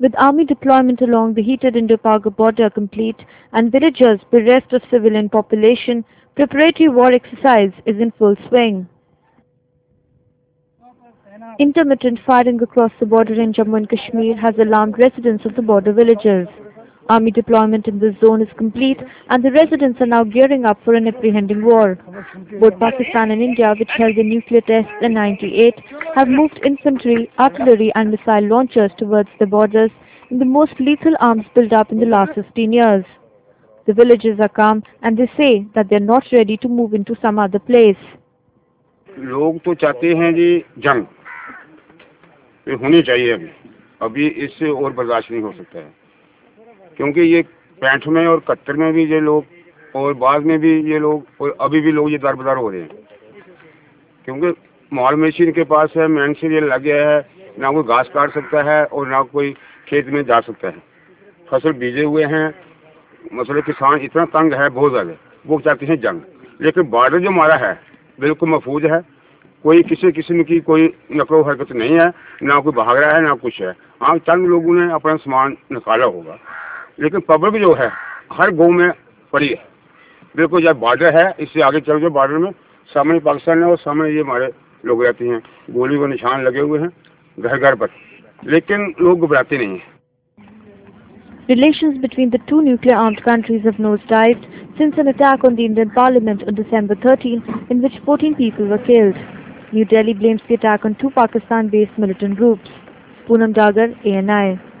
With army deployment along the heated Indo-Pak border complete and villagers bereft of civilian population, preparatory war exercise is in full swing. Intermittent firing across the border in Jammu and Kashmir has alarmed residents of the border villages. Army deployment in this zone is complete and the residents are now gearing up for an apprehending war. Both Pakistan and India, which held the nuclear tests in '98, have moved infantry, artillery and missile launchers towards the borders in the most lethal arms built up in the last 15 years. The villagers are calm and they say that they are not ready to move into some other place. लोग तो चाहते हैं जी जंग ये होनी चाहिए अभी इससे और बर्दाश्त नहीं हो सकता है क्योंकि ये 65 में और 71 में भी ये लोग और बाद में भी ये लोग और अभी भी लोग ये दरबदर हो रहे हैं क्योंकि माल मवेशी के पास है मेहनत से ये लग गया है ना कोई घास काट सकता है और ना कोई खेत में जा सकता है फसल बीजे हुए हैं मतलब किसान इतना तंग है बहुत ज़्यादा वो चाहते हैं जंग लेकिन बॉर्डर जो हमारा है बिल्कुल महफूज है कोई किसी किस्म की कोई नकलो हरकत नहीं है ना कोई भाग रहा है ना कुछ है हाँ चंद लोगों ने अपना सामान निकाला होगा लेकिन पब्लिक जो है हर गांव में पड़ी है बिल्कुल जब बॉर्डर है इससे आगे चल के बॉर्डर में सामने पाकिस्तान है और सामने ये हमारे लोग रहते हैं गोली को निशान लगे हुए हैं घर घर पर लेकिन लोग घबराते नहीं हैं Relations between the two nuclear-armed countries have nosedived since an attack on the Indian Parliament on December 13, in which 14 people were killed. New Delhi blames the attack on two Pakistan-based militant groups. Poonam Dagar, ANI.